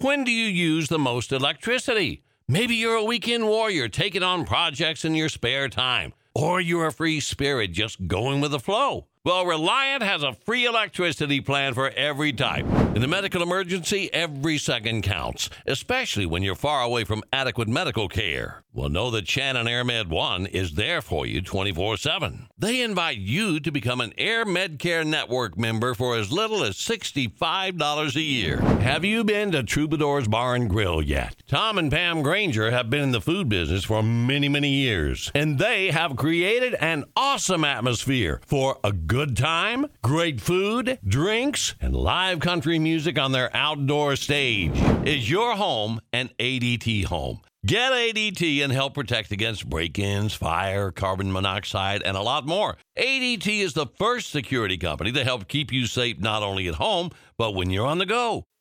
When do you use the most electricity? Maybe you're a weekend warrior taking on projects in your spare time, or you're a free spirit just going with the flow. Well, Reliant has a free electricity plan for every type. In a medical emergency, every second counts, especially when you're far away from adequate medical care. Well, know that Shannon AirMed One is there for you 24/7. They invite you to become an Air Medcare Network member for as little as $65 a year. Have you been to Troubadour's Bar and Grill yet? Tom and Pam Granger have been in the food business for many, many years, and they have created an awesome atmosphere for a good time, great food, drinks, and live country music on their outdoor stage. Is your home an ADT home? Get ADT and help protect against break-ins, fire, carbon monoxide, and a lot more. ADT is the first security company to help keep you safe not only at home, but when you're on the go.